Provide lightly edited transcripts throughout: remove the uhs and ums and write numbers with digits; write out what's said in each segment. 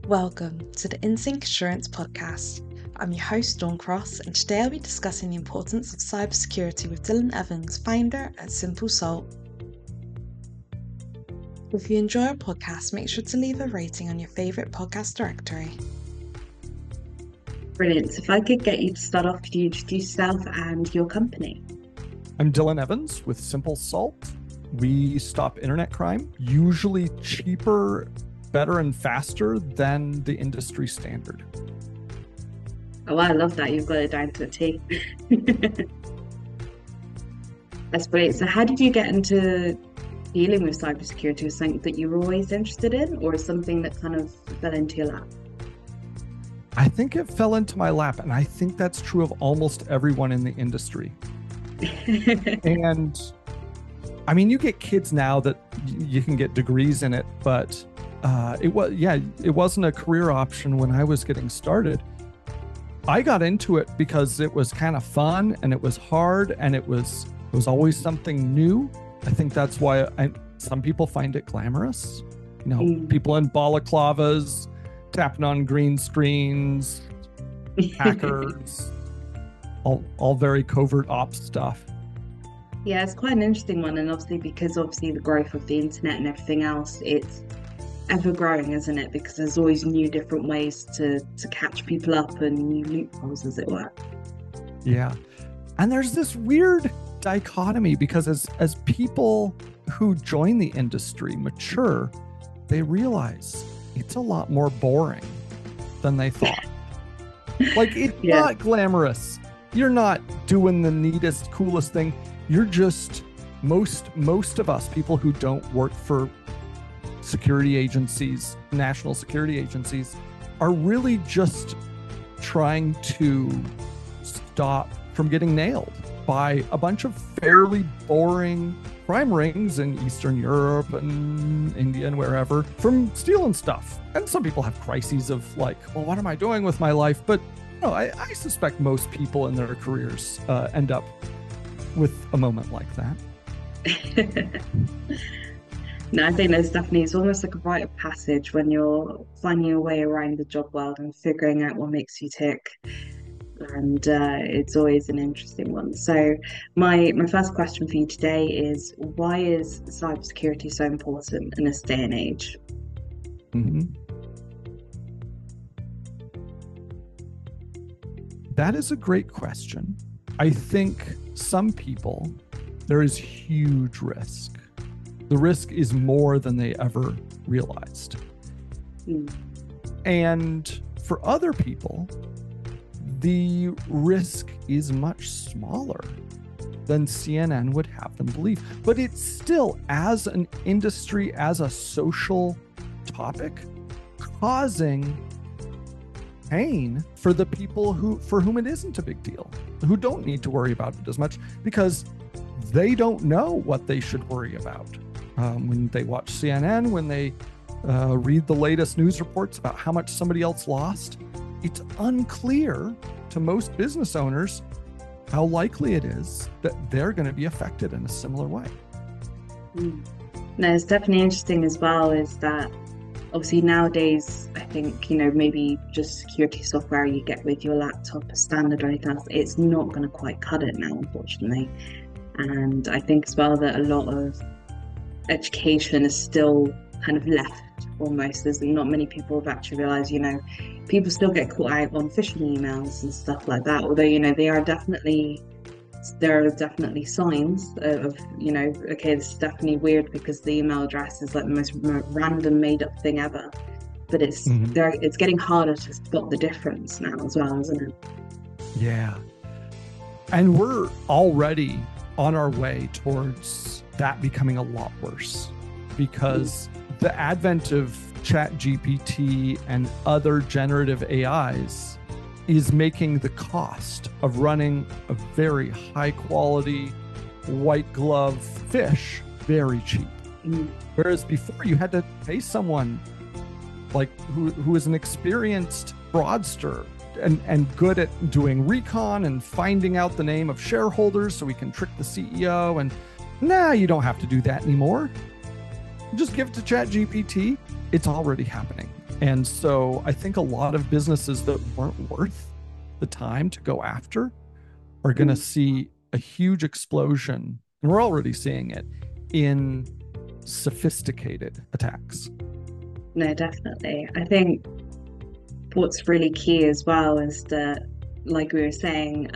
Welcome to the InSync Assurance Podcast. I'm your host, Dawn Cross, and today I'll be discussing the importance of cybersecurity with Dylan Evans, founder at Simple Salt. If you enjoy our podcast, make sure to leave a rating on your favourite podcast directory. Brilliant. So if I could get you to start off, could you introduce yourself and your company? I'm Dylan Evans with Simple Salt. We stop internet crime, usually cheaper, better, and faster than the industry standard. Oh, I love that. You've got it down to a T. That's great. So how did you get into dealing with cybersecurity? Was something that you were always interested in, or something that kind of fell into your lap? I think it fell into my lap, and I think that's true of almost everyone in the industry. And I mean, you get kids now that you can get degrees in it, but it wasn't a career option when I was getting started. I got into it because it was kind of fun and it was hard and it was always something new. I think that's why some people find it glamorous. You know, people in balaclavas, tapping on green screens, hackers, all very covert ops stuff. Yeah, it's quite an interesting one, and obviously because the growth of the internet and everything else, it's ever growing, isn't it? Because there's always new different ways to catch people up and new loopholes, as it were. Yeah. And there's this weird dichotomy because as people who join the industry mature, they realize it's a lot more boring than they thought. Like, it's not glamorous. You're not doing the neatest, coolest thing. You're just most of us, people who don't work for security agencies, national security agencies, are really just trying to stop from getting nailed by a bunch of fairly boring crime rings in Eastern Europe and India and wherever from stealing stuff. And some people have crises of like, well, what am I doing with my life? But no, I suspect most people in their careers end up with a moment like that. No, I think it's almost like a rite of passage when you're finding your way around the job world and figuring out what makes you tick. And it's always an interesting one. So my first question for you today is, why is cybersecurity so important in this day and age? Mm-hmm. That is a great question. I think some people, there is huge risk. The risk is more than they ever realized. And for other people, the risk is much smaller than CNN would have them believe. But it's still, as an industry, as a social topic, causing pain for the people for whom it isn't a big deal, who don't need to worry about it as much because they don't know what they should worry about. When they watch CNN, when they read the latest news reports about how much somebody else lost, it's unclear to most business owners how likely it is that they're going to be affected in a similar way. No, it's definitely interesting as well, is that obviously nowadays, I think, maybe just security software you get with your laptop as standard or anything else, it's not going to quite cut it now, unfortunately. And I think as well that a lot of education is still kind of left almost. There's not many people have actually realized, people still get caught out on phishing emails and stuff like that. Although, there are definitely signs of, okay, this is definitely weird because the email address is like the most random made up thing ever. But it's getting harder to spot the difference now as well, isn't it? Yeah. And we're already on our way towards that becoming a lot worse because the advent of ChatGPT and other generative AIs is making the cost of running a very high quality white glove fish very cheap. Whereas before you had to pay someone like who is an experienced fraudster and good at doing recon and finding out the name of shareholders so we can trick the CEO. And you don't have to do that anymore. Just give it to ChatGPT. It's already happening. And so I think a lot of businesses that weren't worth the time to go after are going to see a huge explosion, and we're already seeing it, in sophisticated attacks. No, definitely. I think what's really key as well is that, like we were saying,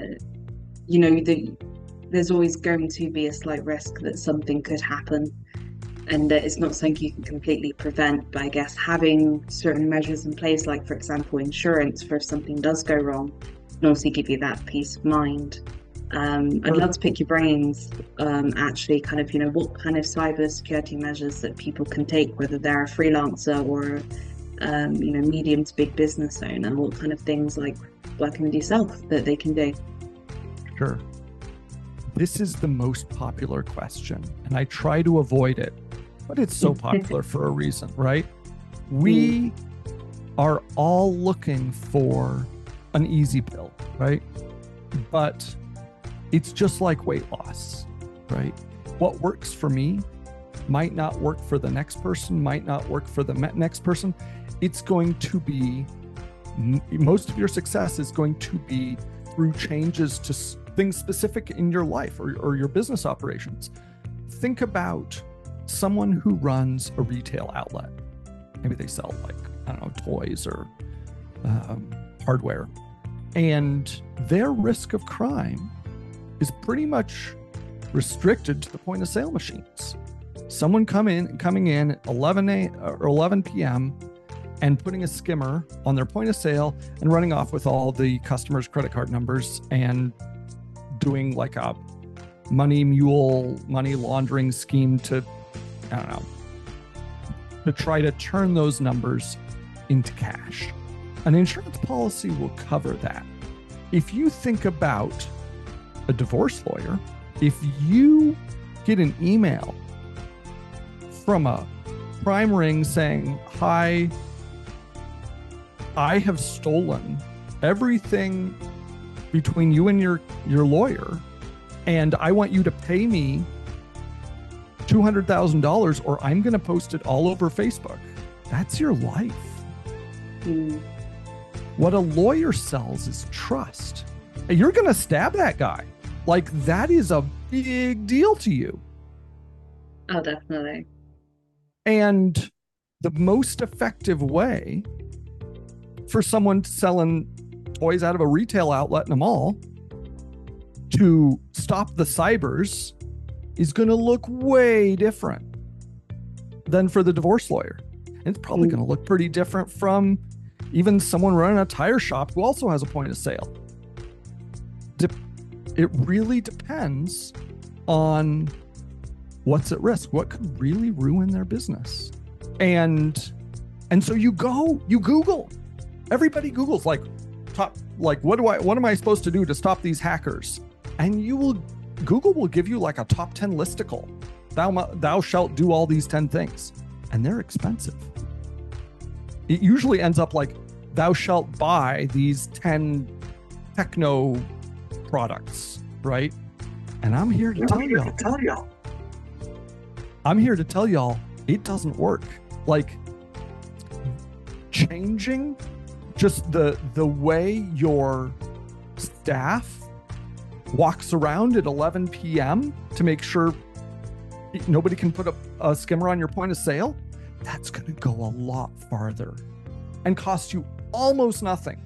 there's always going to be a slight risk that something could happen, and that it's not something you can completely prevent. But I guess having certain measures in place, like for example, insurance for if something does go wrong, can also give you that peace of mind. I'd love to pick your brains, actually, kind of, what kind of cyber security measures that people can take, whether they're a freelancer or, medium to big business owner, what kind of things like working with yourself that they can do. Sure. This is the most popular question, and I try to avoid it, but it's so popular for a reason, right? We are all looking for an easy pill, right? But it's just like weight loss, right? What works for me might not work for the next person, might not work for the next person. It's going to be, most of your success is going to be through changes to things specific in your life or your business operations. Think about someone who runs a retail outlet. Maybe they sell toys or hardware. And their risk of crime is pretty much restricted to the point of sale machines. Someone coming in at 11 p.m. and putting a skimmer on their point of sale and running off with all the customers' credit card numbers and doing like a money laundering scheme to try to turn those numbers into cash. An insurance policy will cover that. If you think about a divorce lawyer, if you get an email from a crime ring saying, "Hi, I have stolen everything between you and your lawyer, and I want you to pay me $200,000 or I'm going to post it all over Facebook," that's your life. What a lawyer sells is trust. You're going to stab that guy. Like, that is a big deal to you. Oh, definitely. And the most effective way for someone selling toys out of a retail outlet in a mall to stop the cybers is going to look way different than for the divorce lawyer. And it's probably going to look pretty different from even someone running a tire shop who also has a point of sale. It really depends on what's at risk, what could really ruin their business. And so you Google. Everybody Googles what am I supposed to do to stop these hackers? And Google will give you like a top 10 listicle. Thou shalt do all these 10 things. And they're expensive. It usually ends up like, thou shalt buy these 10 techno products, right? And I'm here to tell y'all. I'm here to tell y'all it doesn't work. Like, changing just the way your staff walks around at 11 p.m. to make sure nobody can put a skimmer on your point of sale, that's going to go a lot farther and cost you almost nothing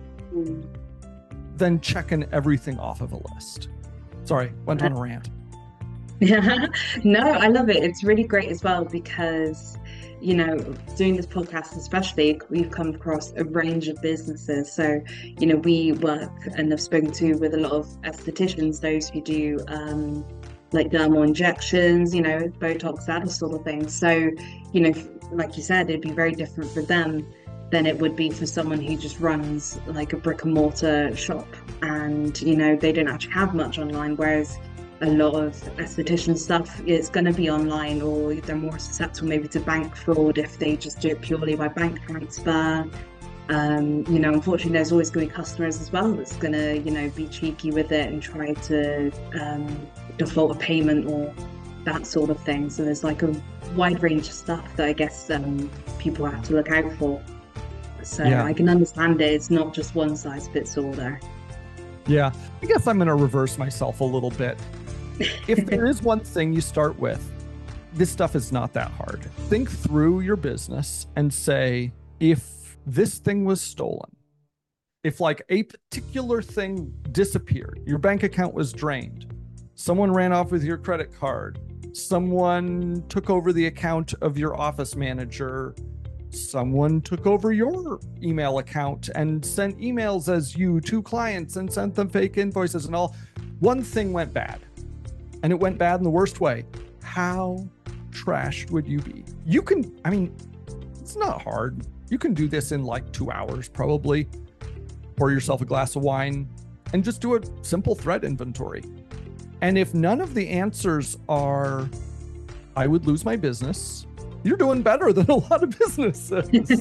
than checking everything off of a list. Sorry, went on a rant. Yeah, no, I love it. It's really great as well because, doing this podcast especially, we've come across a range of businesses. So, we work and have spoken with a lot of estheticians, those who do like dermal injections, Botox, that sort of thing. So, like you said, it'd be very different for them than it would be for someone who just runs like a brick and mortar shop and, they don't actually have much online, whereas a lot of esthetician stuff, it's going to be online, or they're more susceptible maybe to bank fraud if they just do it purely by bank transfer. Unfortunately, there's always going to be customers as well that's going to, be cheeky with it and try to default a payment or that sort of thing. So there's like a wide range of stuff that I guess people people have to look out for. So Yeah. I can understand it. It's not just one size fits all there. Yeah. I guess I'm going to reverse myself a little bit. If there is one thing you start with, this stuff is not that hard. Think through your business and say, if this thing was stolen, if like a particular thing disappeared, your bank account was drained, someone ran off with your credit card, someone took over the account of your office manager, someone took over your email account and sent emails as you to clients and sent them fake invoices and all, one thing went bad. And it went bad in the worst way. How trashed would you be? You can, I mean, it's not hard. You can do this in like 2 hours, probably. Pour yourself a glass of wine and just do a simple threat inventory. And if none of the answers are, I would lose my business, you're doing better than a lot of businesses.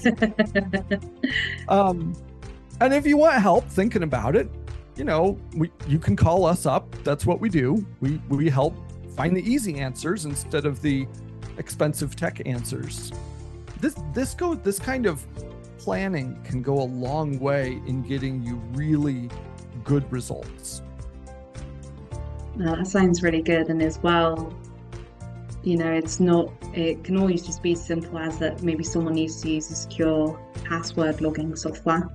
And if you want help thinking about it, you know, you can call us up. That's what we do. We help find the easy answers instead of the expensive tech answers. This kind of planning can go a long way in getting you really good results. No, that sounds really good. And as well, you know, it can always just be simple as that maybe someone needs to use a secure password logging software.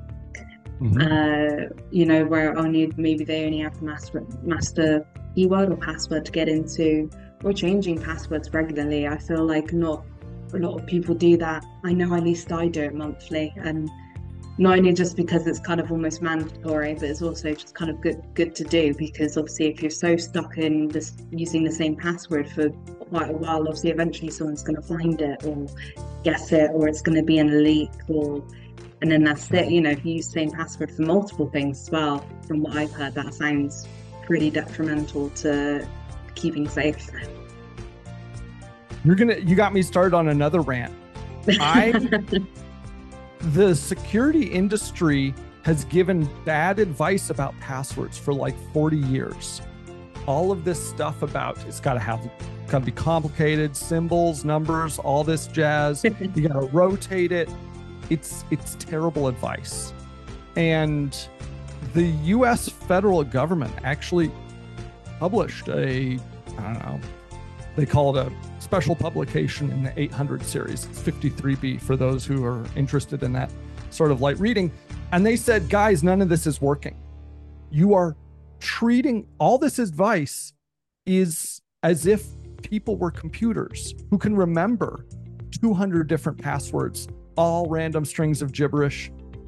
You know, where maybe they only have the master keyword or password to get into, or changing passwords regularly. I feel like not a lot of people do that. I know at least I do it monthly, and not only just because it's kind of almost mandatory, but it's also just kind of good to do, because obviously if you're so stuck in this using the same password for quite a while, obviously eventually someone's going to find it or guess it, or it's going to be in a leak, and then that's it. You know, if you use the same password for multiple things as well, from what I've heard, that sounds pretty detrimental to keeping safe. You got me started on another rant. The security industry has given bad advice about passwords for like 40 years. All of this stuff about it's got to be complicated, symbols, numbers, all this jazz. You got to rotate it. It's terrible advice. And the US federal government actually published they call it a special publication in the 800 series. It's 53B for those who are interested in that sort of light reading. And they said, guys, none of this is working. You are treating all this advice is as if people were computers who can remember 200 different passwords, all random strings of gibberish,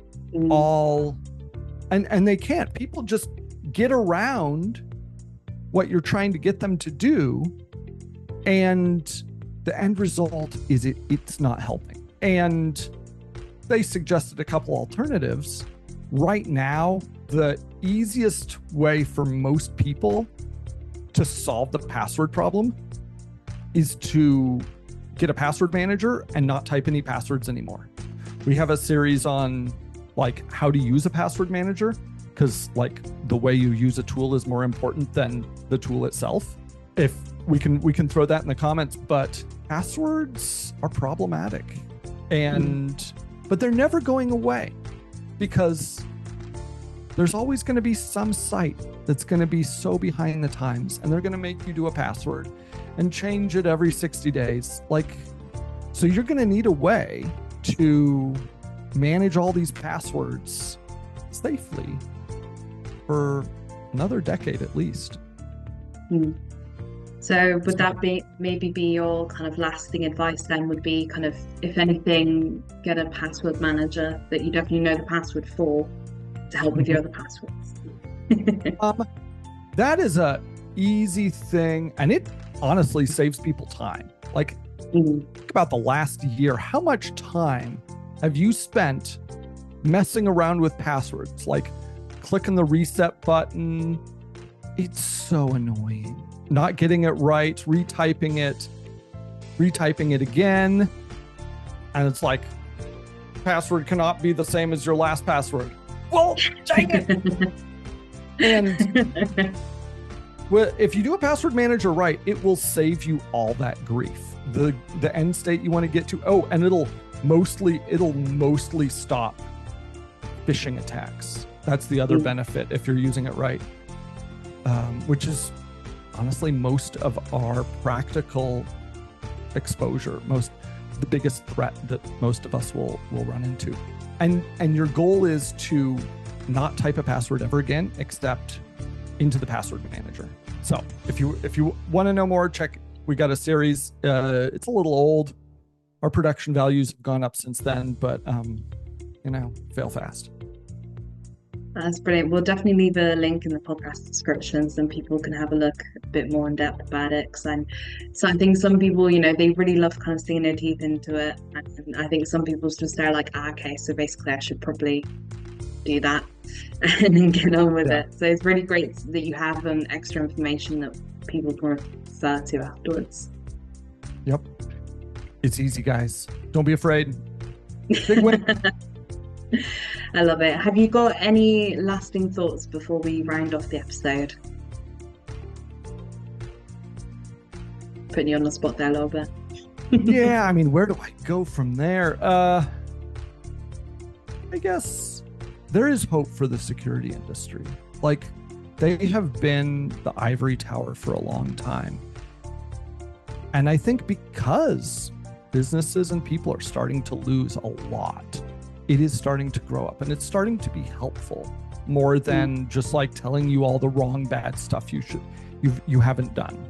and they can't. People just get around what you're trying to get them to do, and the end result is it's not helping. And they suggested a couple alternatives. Right now, the easiest way for most people to solve the password problem is to get a password manager and not type any passwords anymore. We have a series on like how to use a password manager, because like the way you use a tool is more important than the tool itself. If we can throw that in the comments, but passwords are problematic, but they're never going away, because there's always going to be some site that's going to be so behind the times, and they're going to make you do a password and change it every 60 days. So you're going to need a way to manage all these passwords safely for another decade at least. So would that maybe be your kind of lasting advice then, would be kind of, if anything, get a password manager that you definitely know the password for to help with your other passwords? That is a easy thing, and it honestly saves people time. Like, think about the last year. How much time have you spent messing around with passwords? Like clicking the reset button. It's so annoying. Not getting it right, retyping it again. And it's like, password cannot be the same as your last password. Well, dang it. And if you do a password manager right, it will save you all that grief. The end state you want to get to. Oh, and it'll it'll mostly stop phishing attacks. That's the other benefit if you're using it right, which is honestly most of our practical exposure, the biggest threat that most of us will run into. And your goal is to not type a password ever again, except into the password manager. So if you want to know more, we got a series. It's a little old. Our production values have gone up since then, but fail fast. That's brilliant. We'll definitely leave a link in the podcast descriptions and people can have a look a bit more in depth about it. So I think some people, they really love kind of seeing their teeth into it. And I think some people just are like, okay, so basically I should probably do that and then get on with it. So it's really great that you have extra information that people can refer to afterwards. Yep. It's easy, guys. Don't be afraid. Big win. I love it. Have you got any lasting thoughts before we round off the episode? Putting you on the spot there a little bit. Yeah, I mean, where do I go from there? I guess there is hope for the security industry. Like, they have been the ivory tower for a long time. And I think because businesses and people are starting to lose a lot, it is starting to grow up and it's starting to be helpful more than just like telling you all the wrong, bad stuff you haven't done.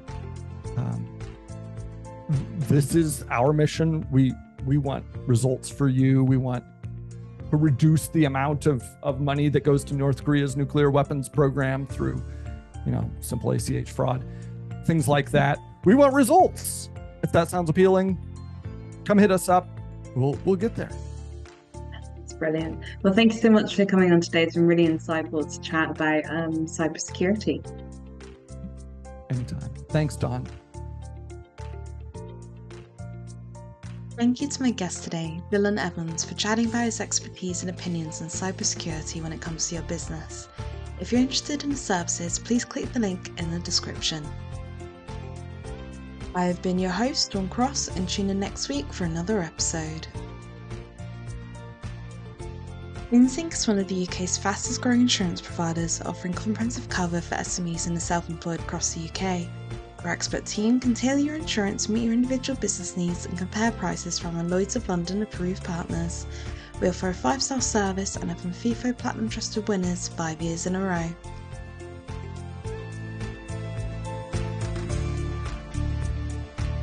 This is our mission. We want results for you. We want to reduce the amount of money that goes to North Korea's nuclear weapons program through, simple ACH fraud, things like that. We want results. If that sounds appealing, come hit us up. We'll get there. Brilliant. Well, thank you so much for coming on today. It's been really insightful to chat about cybersecurity. Anytime. Thanks, Dawn. Thank you to my guest today, Dylan Evans, for chatting about his expertise and opinions on cybersecurity when it comes to your business. If you're interested in the services, please click the link in the description. I have been your host, Dawn Cross, and tune in next week for another episode. Insync is one of the UK's fastest growing insurance providers, offering comprehensive cover for SMEs and the self-employed across the UK. Our expert team can tailor your insurance to meet your individual business needs and compare prices from our Lloyd's of London approved partners. We offer a 5-star service and have been FIFO Platinum Trusted winners 5 years in a row.